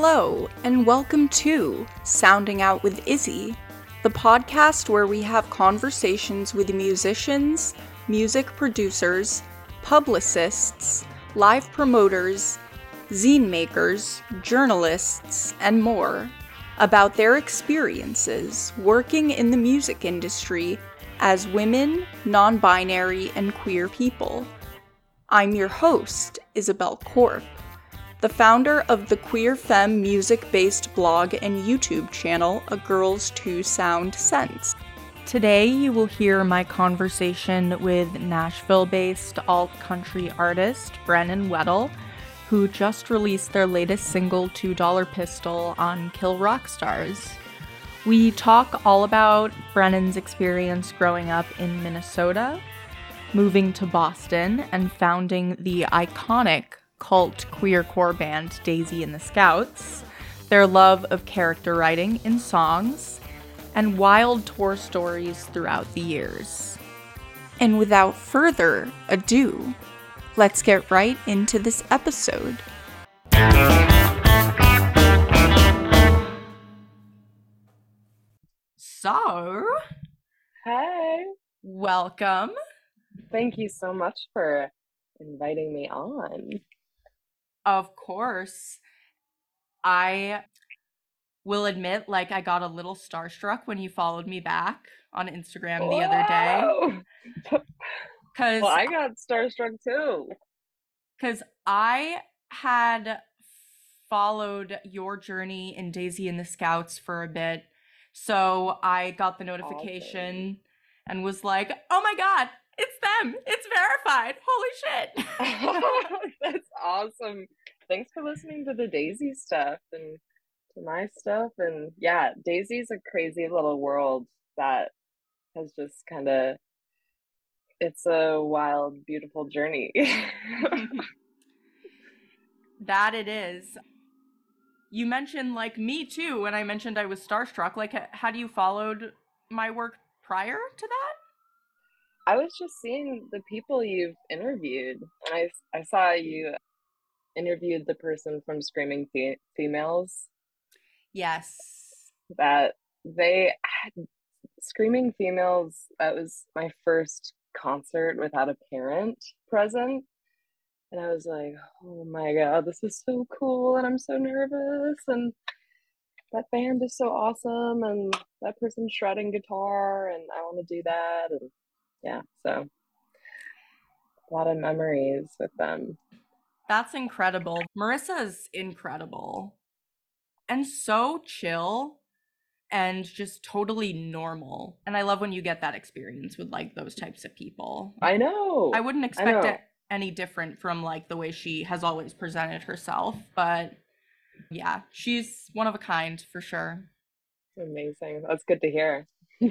Hello, and welcome to Sounding Out with Izzy, the podcast where we have conversations with musicians, music producers, publicists, live promoters, zine makers, journalists, and more about their experiences working in the music industry as women, non-binary, and queer people. I'm your host, Isabel Korp, the founder of the Queer Femme music-based blog and YouTube channel, A Girls Two Sound Sense. Today you will hear my conversation with Nashville-based alt-country artist Brennan Weddle, who just released their latest single, $2 Pistol, on Kill Rock Stars. We talk all about Brennan's experience growing up in Minnesota, moving to Boston, and founding the iconic cult queercore band Daisy and the Scouts, their love of character writing in songs, and wild tour stories throughout the years. And without further ado, let's get right into this episode. So, Hey, welcome. thank you so much for inviting me on. Of course, I will admit, I got a little starstruck when you followed me back on Instagram the other day. Well, I got starstruck too. Because I had followed your journey in Daisy and the Scouts for a bit, so I got the notification and was like, oh my god, it's them! It's verified! Holy shit! That's awesome. Thanks for listening to the Daisy stuff and to my stuff. And yeah, Daisy's a crazy little world that has just it's a wild, beautiful journey. That it is. You mentioned, me too, when I mentioned I was starstruck. Had you followed my work prior to that? I was just seeing the people you've interviewed, and I saw you interviewed the person from Screaming Females. Yes. That they Screaming Females, that was my first concert without a parent present. And I was like, oh my god, this is so cool, and I'm so nervous, and that band is so awesome, and that person's shredding guitar, and I want to do that. And yeah, so a lot of memories with them. That's incredible. Marissa's incredible. And so chill and just totally normal. And I love when you get that experience with those types of people. I know. I wouldn't expect it any different from the way she has always presented herself, but yeah, she's one of a kind for sure. Amazing. That's good to hear.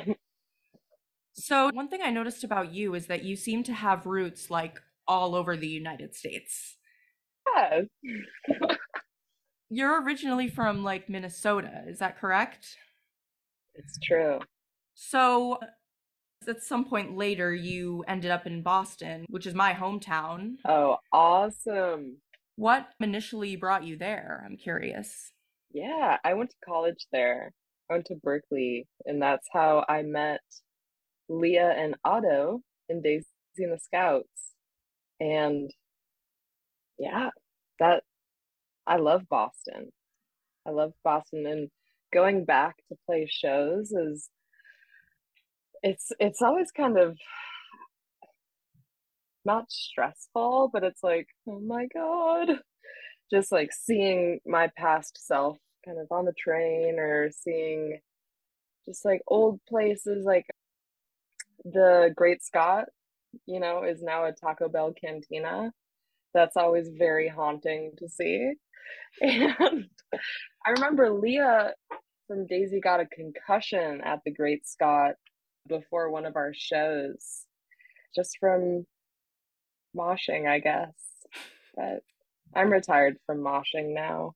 So one thing I noticed about you is that you seem to have roots all over the United States. Yes. You're originally from Minnesota, is that correct? It's true. So at some point later, you ended up in Boston, which is my hometown. Oh, awesome. What initially brought you there? I'm curious. Yeah, I went to college there. I went to Berkeley, and that's how I met Leah and Otto in Daisy and the Scouts. And yeah, that I love Boston. I love Boston, and going back to play shows is it's always kind of not stressful, but it's like, oh my god, just seeing my past self kind of on the train, or seeing just old places, like the Great Scott, is now a Taco Bell cantina. That's always very haunting to see. And I remember Leah from Daisy got a concussion at the Great Scott before one of our shows, just from moshing, I guess. But I'm retired from moshing now.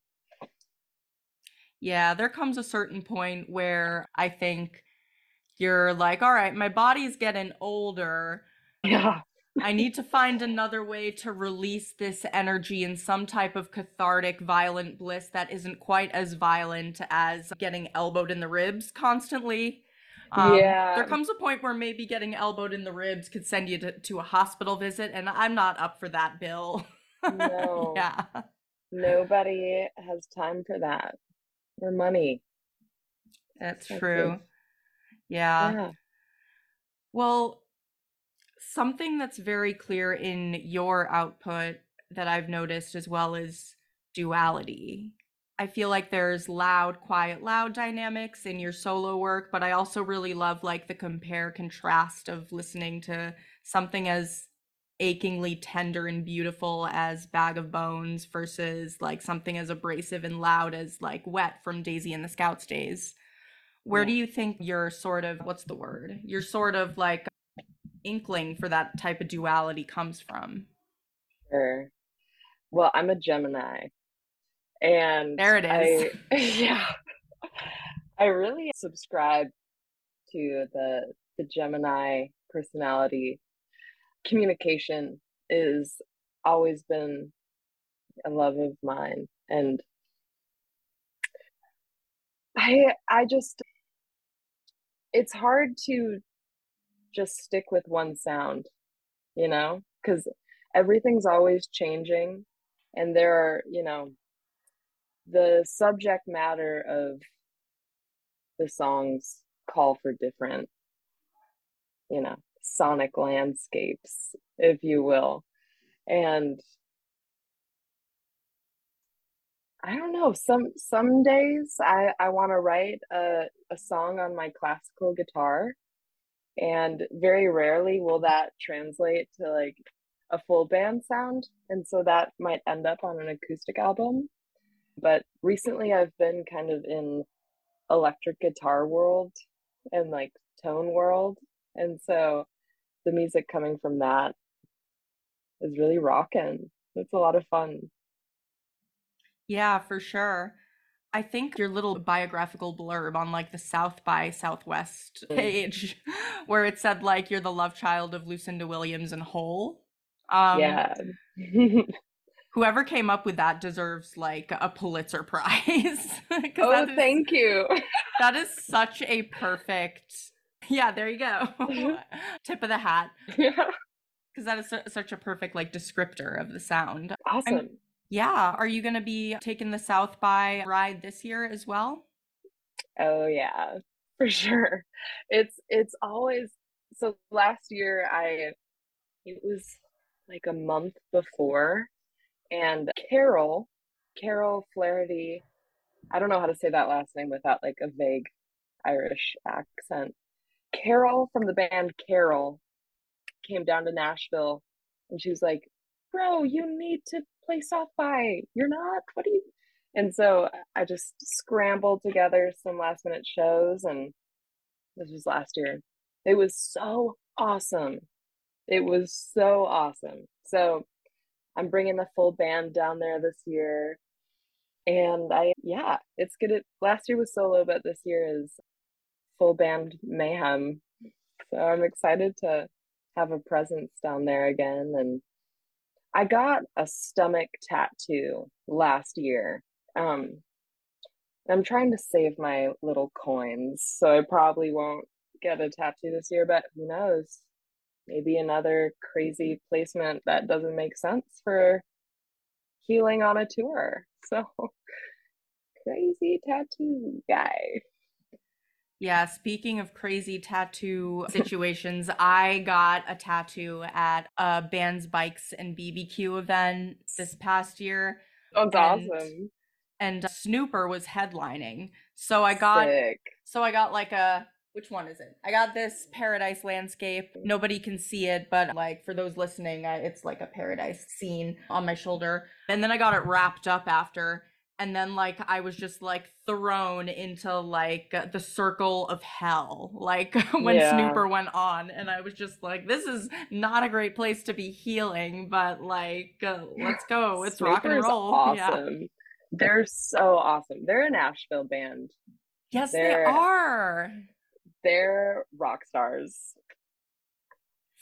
Yeah, there comes a certain point where I think you're like, all right, my body's getting older. Yeah. I need to find another way to release this energy in some type of cathartic, violent bliss that isn't quite as violent as getting elbowed in the ribs constantly. There Yeah, comes a point where maybe getting elbowed in the ribs could send you to a hospital visit, and I'm not up for that, Bill. no, Yeah, nobody has time for that. Or money. that's Expensive. true. Yeah. Yeah. Well, something that's very clear in your output that I've noticed as well is duality. I feel like there's loud, quiet, loud dynamics in your solo work, but I also really love like the compare contrast of listening to something as achingly tender and beautiful as Bag of Bones versus like something as abrasive and loud as like Wet from Daisy and the Scouts days. Where do Yeah. you think your sort of, what's the word? Your sort of like inkling for that type of duality comes from? Sure. Well, I'm a Gemini and There it is. I yeah, I really subscribe to the Gemini personality. Communication is always been a love of mine. And I just it's hard to just stick with one sound, you know, because everything's always changing and there are, the subject matter of the songs call for different, sonic landscapes, if you will. And I don't know, some days I want to write a song on my classical guitar, and very rarely will that translate to like a full band sound. And so that might end up on an acoustic album. But recently I've been kind of in electric guitar world and like tone world. And so the music coming from that is really rocking. It's a lot of fun. Yeah, for sure. I think your little biographical blurb on like the South by Southwest Mm. page, where it said like you're the love child of Lucinda Williams and Hole. Um, Yeah. Whoever came up with that deserves like a Pulitzer Prize because Oh, thank you. that is such a perfect. Yeah, there you go. Tip of the hat. Yeah. Because that is such a perfect like descriptor of the sound. I'm Awesome. Yeah, are you going to be taking the South by ride this year as well? Oh yeah, for sure. It's always so last year I it was like a month before, and Carol Flaherty, I don't know how to say that last name without like a vague Irish accent. Carol from the band Carol came down to Nashville and she was like, "Bro, you need to play South by. You're not? What do you?" And so I just scrambled together some last minute shows, and this was last year. It was so awesome. It was so awesome. So I'm bringing the full band down there this year. And yeah, it's good. Last year was solo, but this year is full band mayhem. So I'm excited to have a presence down there again. And I got a stomach tattoo last year. Um, I'm trying to save my little coins, so I probably won't get a tattoo this year, but who knows? Maybe another crazy placement that doesn't make sense for healing on a tour. So crazy tattoo guy. Yeah, speaking of crazy tattoo situations, I got a tattoo at a Bands, Bikes, and BBQ event this past year, Sounds and awesome. Snooper was headlining. Sick. So I got like a which one is it? I got this paradise landscape. Nobody can see it, but like for those listening, it's like a paradise scene on my shoulder. And then I got it wrapped up after. And then like I was just like thrown into like the circle of hell, like when Yeah. Snooper went on, and I was just like, this is not a great place to be healing, but like let's go, let's rock and Snooper's roll. Yeah. awesome. They're so awesome. They're a Nashville band. Yes, they They're are. they're rock stars.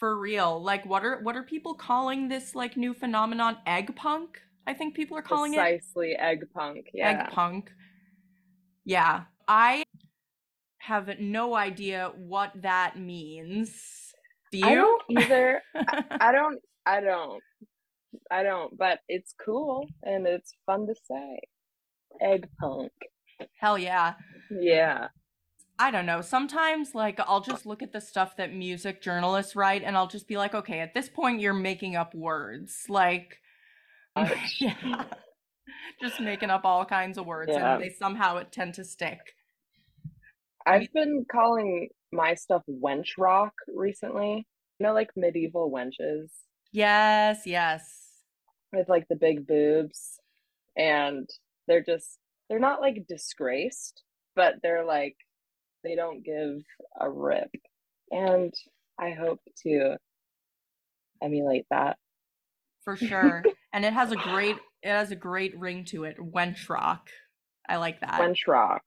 For real. Like what are people calling this like new phenomenon? Egg punk? I think people are calling it Precisely, egg punk. egg Yeah. punk. Yeah. I have no idea what that means. Do I you? don't either. I don't, I don't, I don't, but it's cool and it's fun to say. Egg punk. Hell yeah. Yeah. I don't know. Sometimes, like, I'll just look at the stuff that music journalists write and I'll just be like, okay, at this point, you're making up words. Like, Much. yeah, just making up all kinds of words and Yeah. they somehow tend to stick. I mean, I've been calling my stuff wench rock recently. You know, like medieval wenches yes, yes. with like the big boobs. And they're just, they're not like disgraced, but they're like, they don't give a rip. And I hope to emulate that. For sure. And it has a great ring to it. Wench rock. I like that. Wench rock.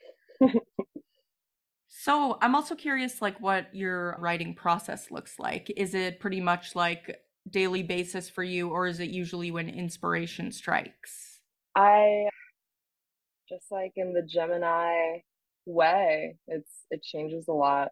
So I'm also curious, like, what your writing process looks like. Is it pretty much like daily basis for you, or is it usually when inspiration strikes? I just like in the Gemini way, it changes a lot.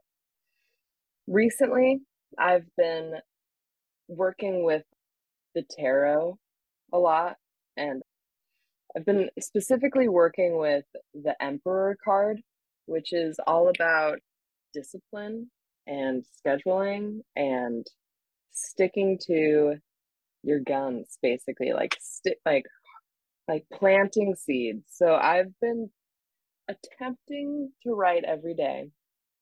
Recently, I've been working with the tarot a lot, and I've been specifically working with the Emperor card, which is all about discipline and scheduling and sticking to your guns, basically, like like planting seeds. So I've been attempting to write every day.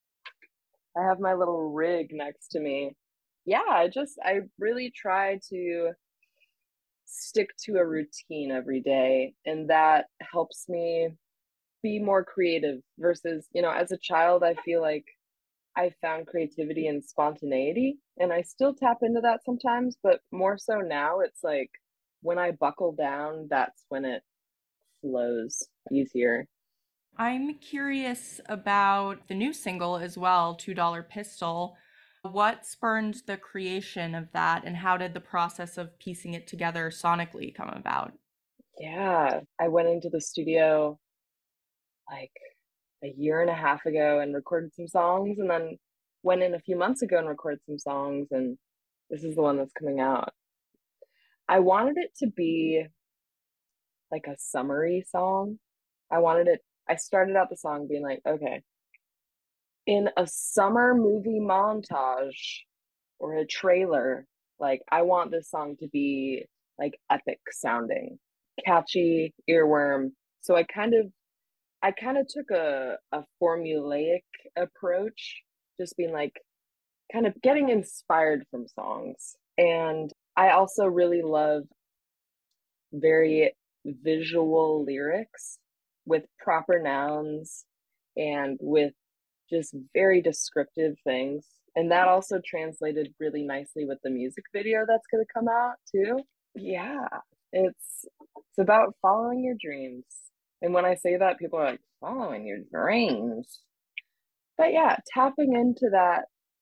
I have my little rig next to me. Yeah, I really try to stick to a routine every day, and that helps me be more creative versus, as a child, I feel like I found creativity and spontaneity, and I still tap into that sometimes, but more so now, it's like when I buckle down, that's when it flows easier. I'm curious about the new single as well, $2 Pistol. What spurned the creation of that, and how did the process of piecing it together sonically come about? Yeah, I went into the studio like a year and a half ago and recorded some songs, and then went in a few months ago and recorded some songs, and this is the one that's coming out. I wanted it to be like a summery song. I started out the song being like, okay, in a summer movie montage or a trailer, like I want this song to be like epic sounding, catchy, earworm. So I kind of took a formulaic approach, just being like kind of getting inspired from songs. And I also really love very visual lyrics with proper nouns and with just very descriptive things. And that also translated really nicely with the music video that's going to come out too. Yeah, it's about following your dreams. And when I say that, people are like, following your dreams. But yeah, tapping into that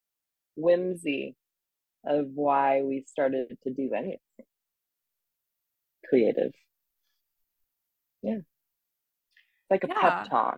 whimsy of why we started to do anything creative. Yeah, it's like a pep Yeah. talk.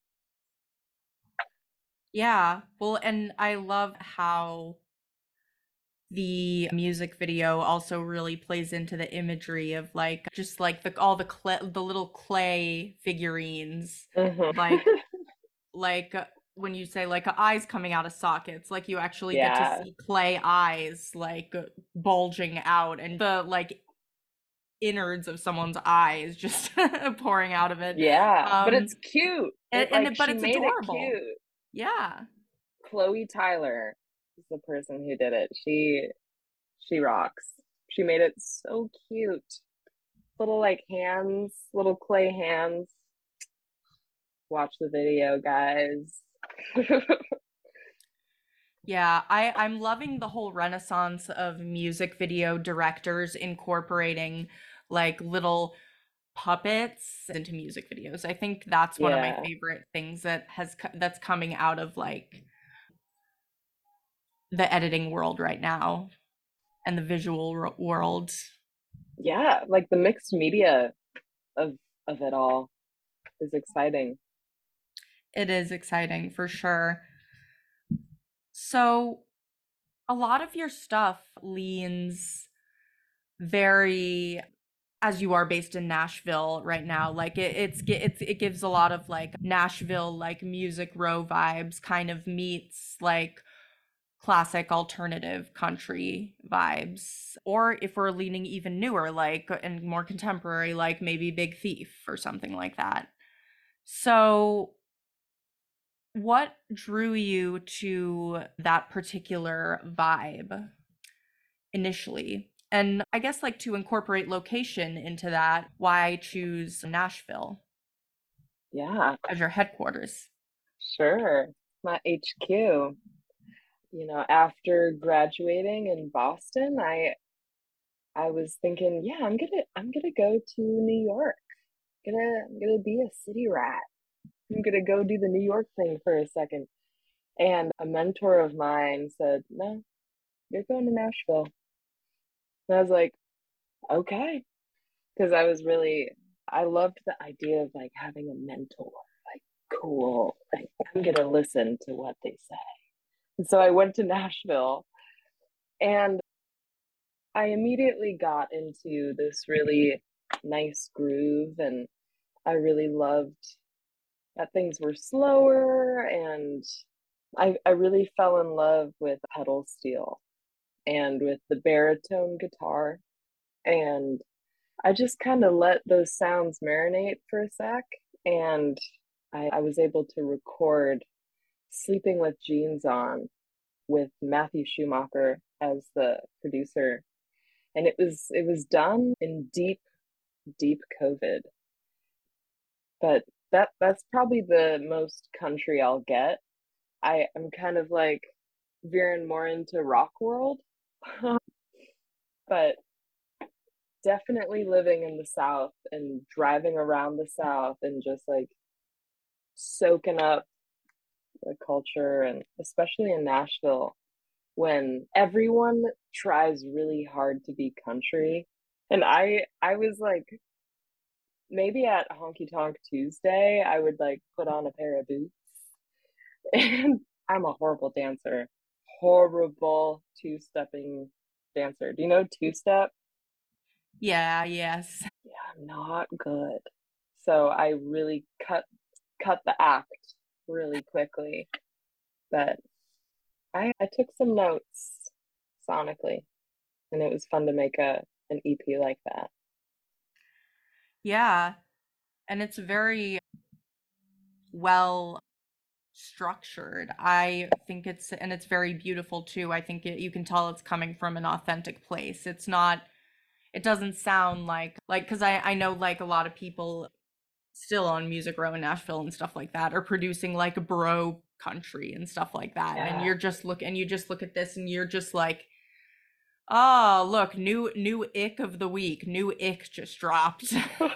Yeah. Well, and I love how the music video also really plays into the imagery of like just like the little clay figurines, Mhm. like like when you say like eyes coming out of sockets, like you actually get to Yeah, see clay eyes like bulging out and the like innards of someone's eyes just pouring out of it. yeah, but Um it's cute. and, It and like it, but she it's made it adorable. cute. Yeah. Chloe Tyler is the person who did it. She rocks. She made it so cute. Little like hands, little clay hands. Watch the video, guys. Yeah, I'm loving the whole renaissance of music video directors incorporating like little puppets into music videos. I think that's one of my Yeah. favorite things that's coming out of like the editing world right now and the visual world. Yeah, like the mixed media of it all is exciting. It is exciting for sure. So, a lot of your stuff leans very, as you are based in Nashville right now, like it gives a lot of like Nashville like Music Row vibes, kind of meets like classic alternative country vibes. Or if we're leaning even newer, like and more contemporary, like maybe Big Thief or something like that. So, what drew you to that particular vibe initially? And I guess, like, to incorporate location into that, why choose Nashville Yeah, as your headquarters? sure. My HQ. After graduating in Boston, I was thinking, yeah, I'm gonna go to New York. I'm gonna be a city rat. I'm gonna go do the New York thing for a second. And a mentor of mine said, no, you're going to Nashville. And I was like, okay. Because I loved the idea of like having a mentor. Like, cool. Like, I'm going to listen to what they say. And so I went to Nashville and I immediately got into this really nice groove. And I really loved that things were slower. And I really fell in love with pedal steel and with the baritone guitar. And I just kind of let those sounds marinate for a sec. And I was able to record Sleeping with Jeans On with Matthew Schumacher as the producer. And it was done in deep, deep COVID. But that's probably the most country I'll get. I'm kind of like veering more into rock world. But definitely living in the South and driving around the South and just like soaking up the culture, and especially in Nashville when everyone tries really hard to be country. And I was like, maybe at Honky Tonk Tuesday I would like put on a pair of boots. And I'm a horrible dancer. Horrible two-stepping dancer. Do you know two-step? Yeah, yes. Yeah, I'm not good. So I really cut the act really quickly. But I took some notes sonically, and it was fun to make an EP like that. Yeah. And it's very well structured. I think and it's very beautiful too. I think you can tell it's coming from an authentic place. It's not, it doesn't sound like, because I know like a lot of people still on Music Row in Nashville and stuff like that are producing like bro country and stuff like that. And Yeah, you just look at this and you're just like, oh, look, new ick of the week. New ick just dropped.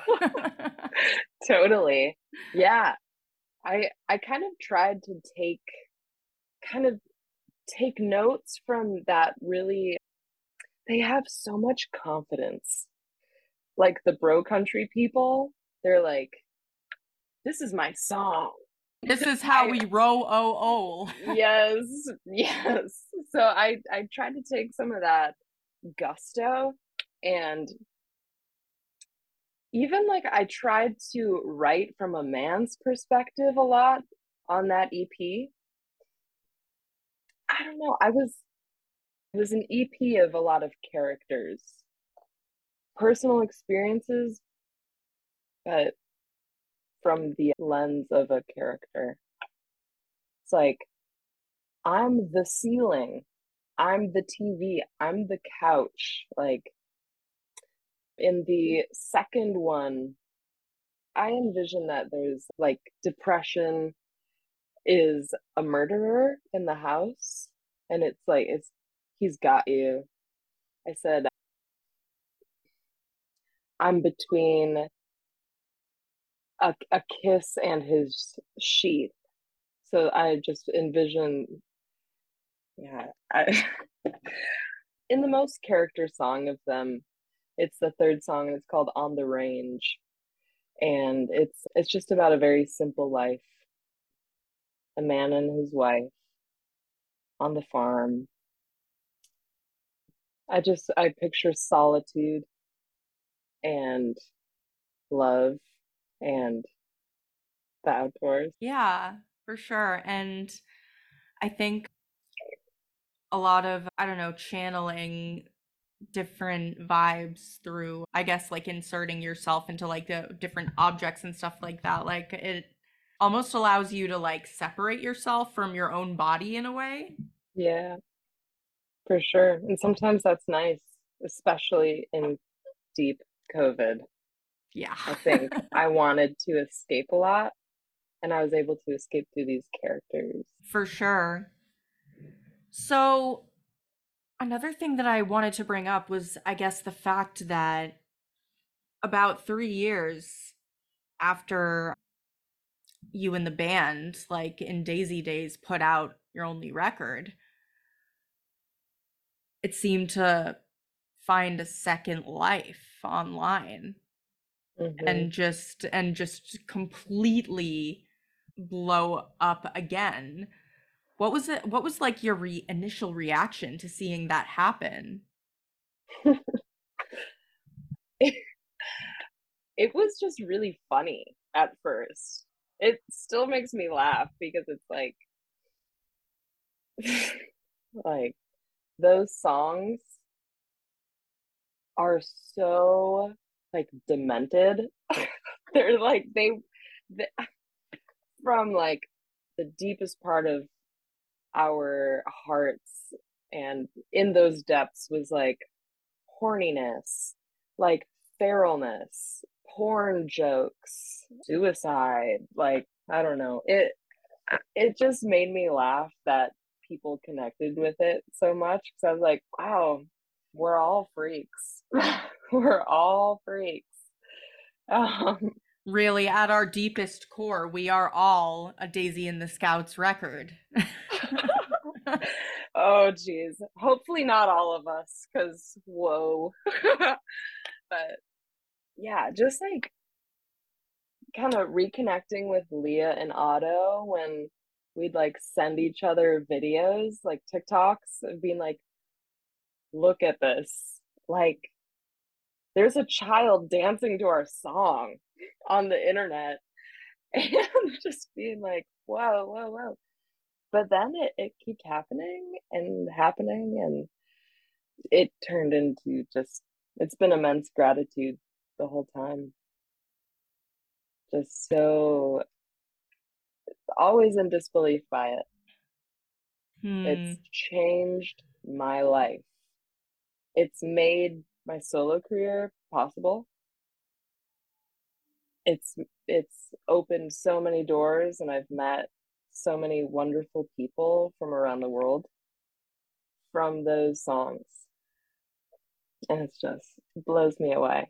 totally. Yeah, I kind of tried to kind of take notes from that really. They have so much confidence. Like the bro country people, they're like, this is my song. This is how I we row Yes, yes. So I tried to take some of that gusto, and even like I tried to write from a man's perspective a lot on that EP. I don't know. It was an EP of a lot of characters, personal experiences, but from the lens of a character. It's like I'm the ceiling, I'm the TV, I'm the couch. Like in the second one, I envision that there's like depression is a murderer in the house, and it's like he's got you. I said I'm between a kiss and his sheath. So I just envision Yeah. In the most character song of them, it's the third song and it's called On the Range. And it's just about a very simple life. A man and his wife on the farm. I picture solitude and love and the outdoors. Yeah, for sure. And I think a lot of, I don't know, channeling different vibes through, I guess, like inserting yourself into like the different objects and stuff like that. Like it almost allows you to like separate yourself from your own body in a way. Yeah, for sure. And sometimes that's nice, especially in deep COVID. Yeah. I think I wanted to escape a lot, and I was able to escape through these characters. For sure. So, another thing that I wanted to bring up was, I guess, the fact that about 3 years after you and the band, like in Daisy Days, put out your only record, it seemed to find a second life online Hmm. and just completely blow up again. What was like your initial reaction to seeing that happen? It was just really funny at first. It still makes me laugh because it's like those songs are so like demented. They're like they from like the deepest part of our hearts, and in those depths was like horniness, like feralness, porn jokes, suicide, like I don't know. It just made me laugh that people connected with it so much because I was like, wow, we're all freaks. We're all freaks. Um, Really, at our deepest core, we are all a Daisy and the Scouts record. oh, geez. Hopefully, not all of us, because whoa. But yeah, just like kind of reconnecting with Leah and Otto when we'd like send each other videos, like TikToks, of being like, look at this. Like, there's a child dancing to our song on the internet, and just being like, whoa, whoa, whoa. But then it kept happening and happening, and it turned into just, it's been immense gratitude the whole time. Just so always in disbelief by it. Hmm. It's changed my life. It's made my solo career possible. It's it's opened so many doors, and I've met so many wonderful people from around the world from those songs. And it's just it blows me away.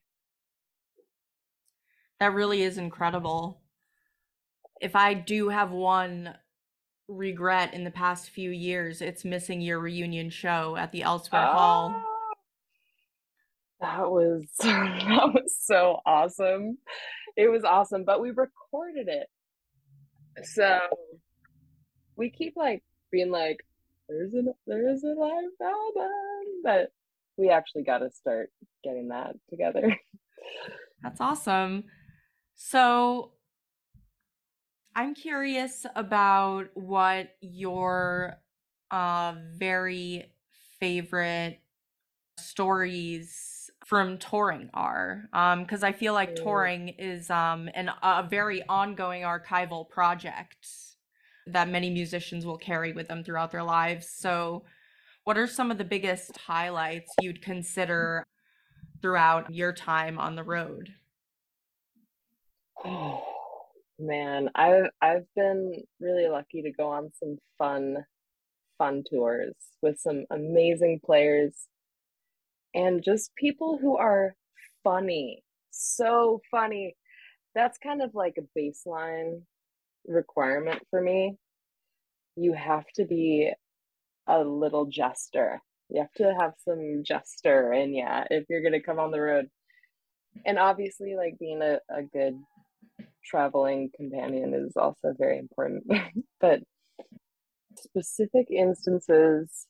That really is incredible. If I do have one regret in the past few years, it's missing your reunion show at the Elsewhere Hall. Ah, that was that was so awesome. It was awesome, but we recorded it. So we keep like being like, there's a live album, but we actually got to start getting that together. That's awesome. So, I'm curious about what your very favorite stories from touring are, because I feel like Mm. touring is a very ongoing archival project that many musicians will carry with them throughout their lives. So, what are some of the biggest highlights you'd consider throughout your time on the road? Oh man, I've been really lucky to go on some fun tours with some amazing players and just people who are funny, so funny. That's kind of like a baseline requirement for me. You have to be a little jester. You have to have some jester in yeah if you're gonna come on the road. And obviously like being a good traveling companion is also very important. But specific instances,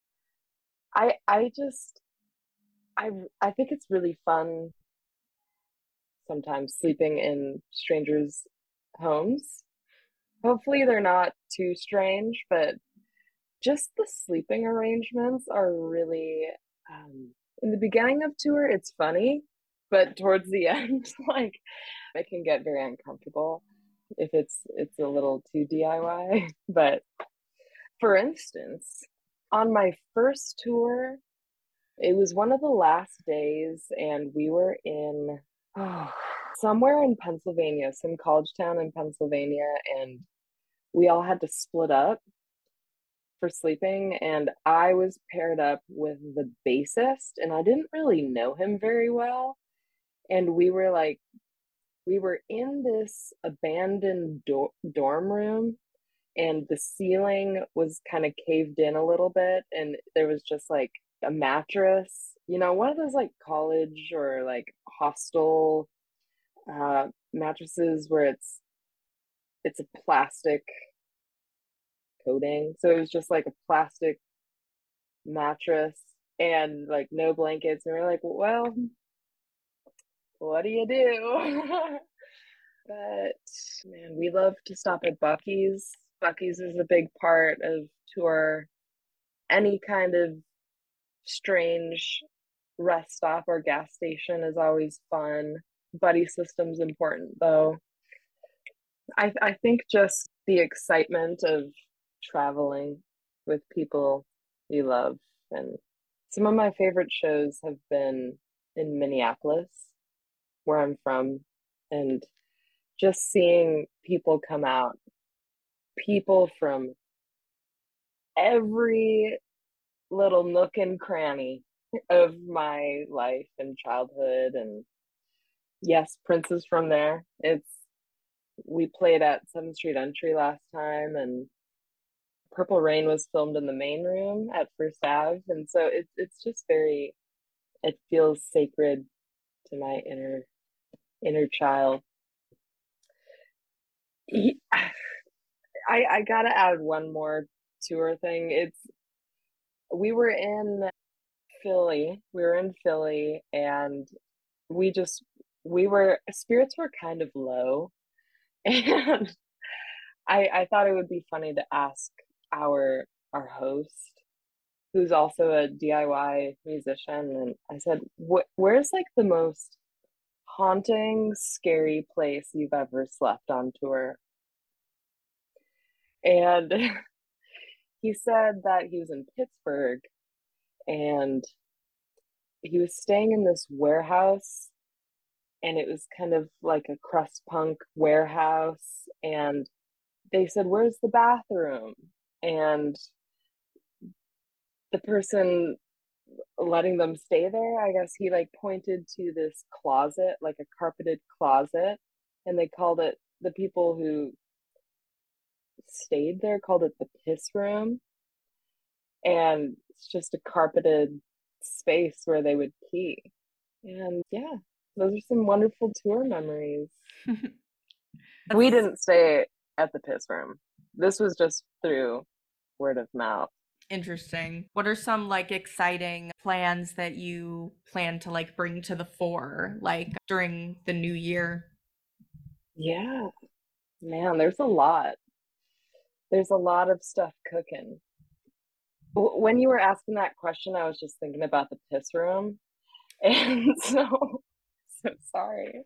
I just I think it's really fun sometimes sleeping in strangers' homes. Hopefully they're not too strange, but just the sleeping arrangements are really in the beginning of tour it's funny, but towards the end like it can get very uncomfortable if it's a little too DIY. But for instance, on my first tour, it was one of the last days, and we were in oh, somewhere in Pennsylvania, some college town in Pennsylvania, and we all had to split up for sleeping. And I was paired up with the bassist, and I didn't really know him very well. And we were in this abandoned dorm room, and the ceiling was kind of caved in a little bit, and there was just like a mattress, one of those like college or like hostel mattresses where it's a plastic coating. So it was just like a plastic mattress and like no blankets. And we're like, well, what do you do? But man, we love to stop at Buc-ee's. Buc-ee's is a big part of tour. Any kind of strange rest stop or gas station is always fun. Buddy system's important though. I think just the excitement of traveling with people you love. And some of my favorite shows have been in Minneapolis, where I'm from, and just seeing people come out, people from every little nook and cranny of my life and childhood. And yes, Prince is from there. We played at 7th Street Entry last time, and Purple Rain was filmed in the main room at First Ave. And so it's just it feels sacred to my inner child. I gotta add one more tour thing. We were in Philly. We were in Philly, and we just we were spirits were kind of low, and I thought it would be funny to ask our host, who's also a DIY musician, and I said, Where's like the most haunting, scary place you've ever slept on tour?" And he said that he was in Pittsburgh, and he was staying in this warehouse, and it was kind of like a crust punk warehouse. And they said, "Where's the bathroom?" And the person letting them stay there, I guess he like pointed to this closet, like a carpeted closet, and the people who stayed there called it the piss room. And it's just a carpeted space where they would pee. And yeah, those are some wonderful tour memories. We That's didn't stay at the piss room. This was just through word of mouth. interesting. What are some like exciting plans that you plan to like bring to the fore, like during the new year? Yeah, man, there's a lot. There's a lot of stuff cooking. When you were asking that question, I was just thinking about the piss room. And so sorry.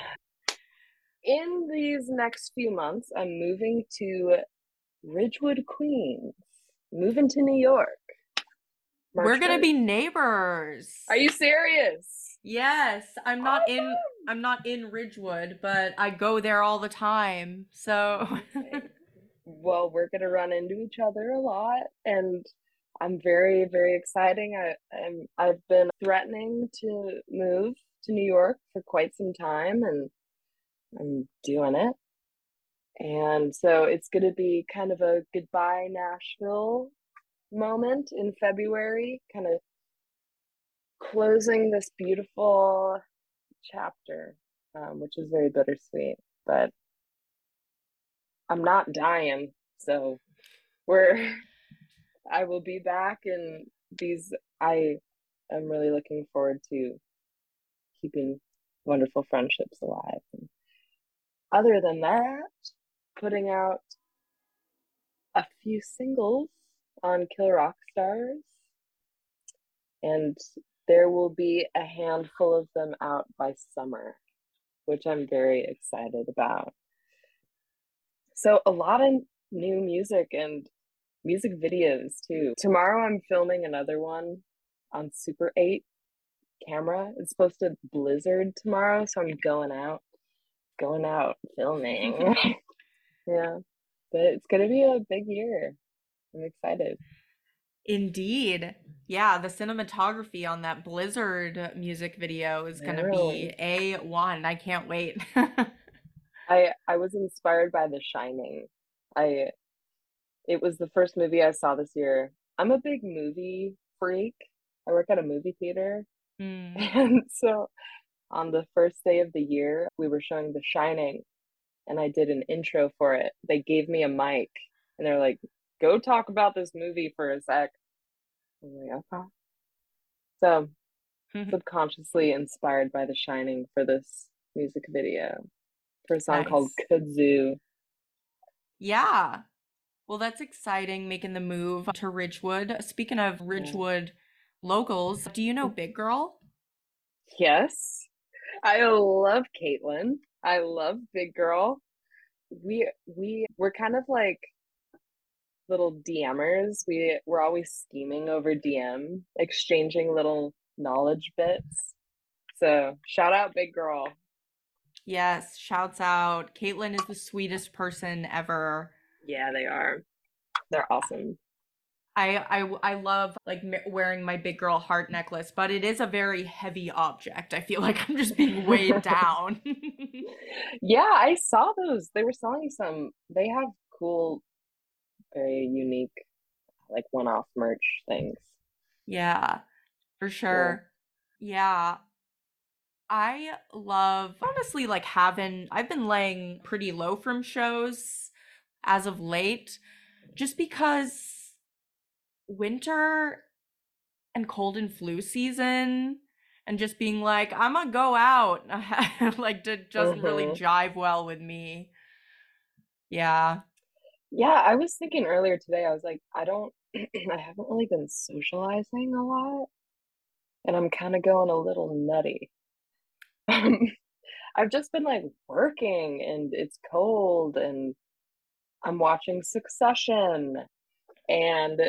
In these next few months, I'm moving to Ridgewood, Queens, moving to New York. We're March gonna 1st. be neighbors. Are you serious? Yes, Awesome. I'm not in Ridgewood, but I go there all the time. So Amazing. Well, we're gonna run into each other a lot, and I'm very, very exciting. I've been threatening to move to New York for quite some time, and I'm doing it. And so it's gonna be kind of a goodbye Nashville moment in February, kind of closing this beautiful chapter, which is very bittersweet. But I'm not dying, so we're I will be back in these. I am really looking forward to keeping wonderful friendships alive. And other than that, putting out a few singles on Kill Rock Stars, and there will be a handful of them out by summer, which I'm very excited about. So a lot of new music and music videos too. Tomorrow I'm filming another one on Super 8 camera. It's supposed to blizzard tomorrow, so I'm going out filming. Yeah. But it's gonna be a big year. I'm excited. Indeed. Yeah, the cinematography on that Blizzard music video is going to No. be A1. I can't wait. I was inspired by The Shining. I It was the first movie I saw this year. I'm a big movie freak. I work at a movie theater. Mm. And so on the first day of the year, we were showing The Shining and I did an intro for it. They gave me a mic and they're like, go talk about this movie for a sec. I'm like, okay. So subconsciously inspired by The Shining for this music video for a song called Nice. Kudzu. Yeah. Well, that's exciting, making the move to Ridgewood. Speaking of Ridgewood locals, do you know Big Girl? Yes. I love Caitlin. I love Big Girl. We're kind of like little DMers. We're always scheming over DM, exchanging little knowledge bits. So shout out Big Girl. Yes, shouts out. Caitlin is the sweetest person ever. Yeah, they are. They're awesome. I love like wearing my Big Girl heart necklace, but it is a very heavy object. I feel like I'm just being weighed down. Yeah, I saw those. They were selling some. They have cool, very unique, like one-off merch things. Yeah, for sure. Yeah. I love honestly like I've been laying pretty low from shows as of late just because winter and cold and flu season and just being like I'm gonna go out like doesn't really jive well with me. Yeah. Yeah, I was thinking earlier today, I was like, I haven't really been socializing a lot, and I'm kind of going a little nutty. I've just been like working and it's cold and I'm watching Succession and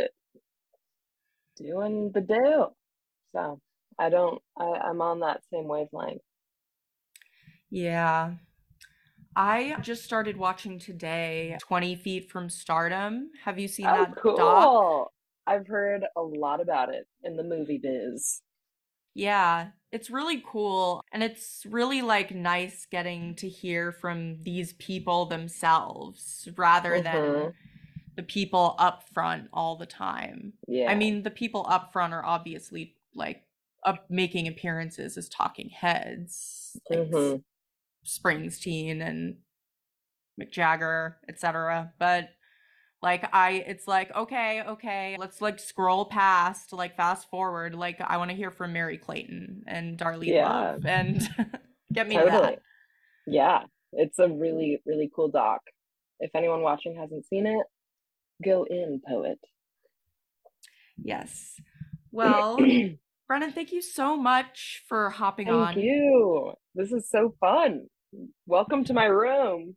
doing the do. So I'm on that same wavelength. Yeah. I just started watching today 20 Feet from Stardom. Have you seen Oh, that doc? cool. I've heard a lot about it in the movie biz. Yeah, it's really cool. And it's really like nice getting to hear from these people themselves rather than the people up front all the time. I Yeah. mean, the people up front are obviously like making appearances as talking heads, like Springsteen and Mick Jagger, etc. But like it's like okay, let's like scroll past, like fast forward. Like I want to hear from Mary Clayton and Darlene Love and get me to that. Yeah, it's a really, really cool doc. If anyone watching hasn't seen it, go in, poet. Yes. Well, Brennan, thank you so much for hopping on. Thank you. This is so fun. Welcome to my room.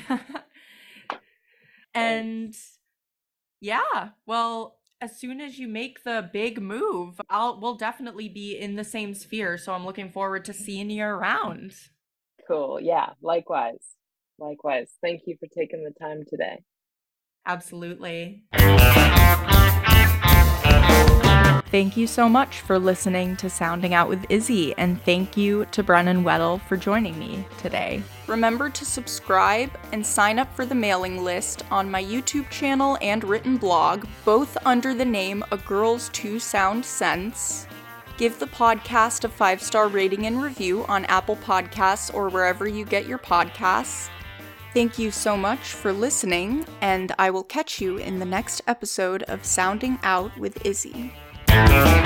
And yeah, well, as soon as you make the big move, we'll definitely be in the same sphere. So I'm looking forward to seeing you around. Cool. Yeah, likewise. Likewise. Thank you for taking the time today. Absolutely. Thank you so much for listening to Sounding Out with Izzy, and thank you to Brennan Weddle for joining me today. Remember to subscribe and sign up for the mailing list on my YouTube channel and written blog, both under the name A Girl's Two Sound Sense. Give the podcast a 5-star rating and review on Apple Podcasts or wherever you get your podcasts. Thank you so much for listening, and I will catch you in the next episode of Sounding Out with Izzy.